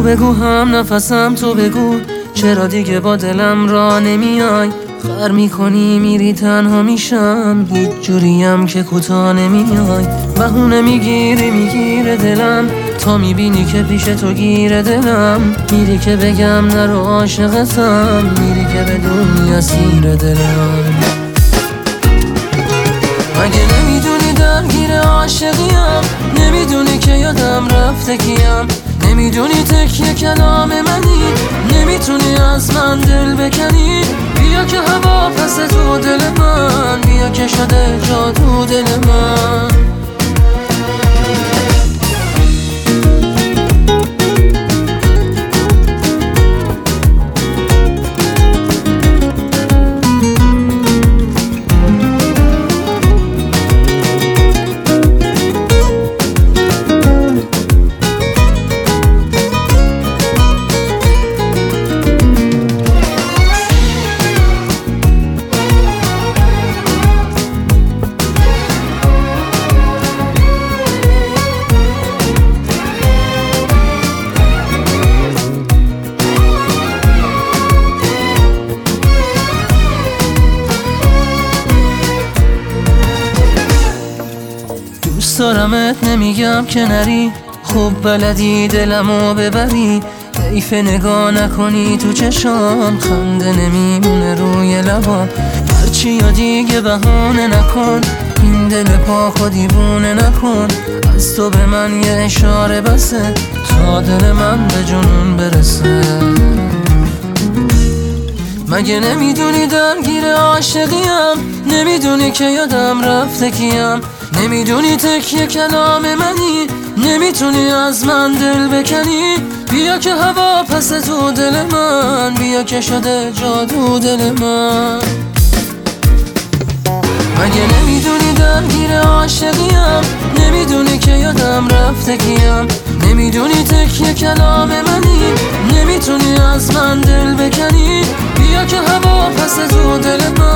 بگو هم نفسم تو بگو، چرا دیگه با دلم را نمیای؟ خر میکنی میری تنها میشم، هیچ جوریم که کوتا نمیای. بهونه میگیره دلم، تا میبینی که پیش تو گیره دلم. میری که بگم نرو عاشقتم، میری که بدونی اسیر دلم. مگه نمیدونی درگیر عاشقیم؟ نمیدونی که یادم رفته کیم؟ نمیدونی تکیه کلام منی؟ نمیتونی از من دل بکنی؟ بیا که هوا پس تو دل من، بیا که شده جادو دل من. دوست دارمت نمیگم که نری، خوب بلدی دلمو ببری. حیف نگاه نکنی تو چشام، خنده نمیمونه روی لبام. هرچی یا دیگه بهانه نکن، این دل پاکو دیوونه نکن. از تو به من یه اشاره بسه، تا دل من به جنون برسه. مگه نمیدونی درگیر عاشقیم؟ نمیدونی که یادم رفته کیم؟ نمیدونی تکیه کلام منی؟ نمیتونی از من دل بکنی؟ بیا که هوا پس تو دل من، بیا که شده جادو دل من. مگه نمیدونی درگیر عاشقیم؟ نمیدونی که یادم رفته کیم؟ نمیدونی تکیه کلام منی؟ نمیتونی از من دل بکنی؟ بیا که هوا پس تو دل من،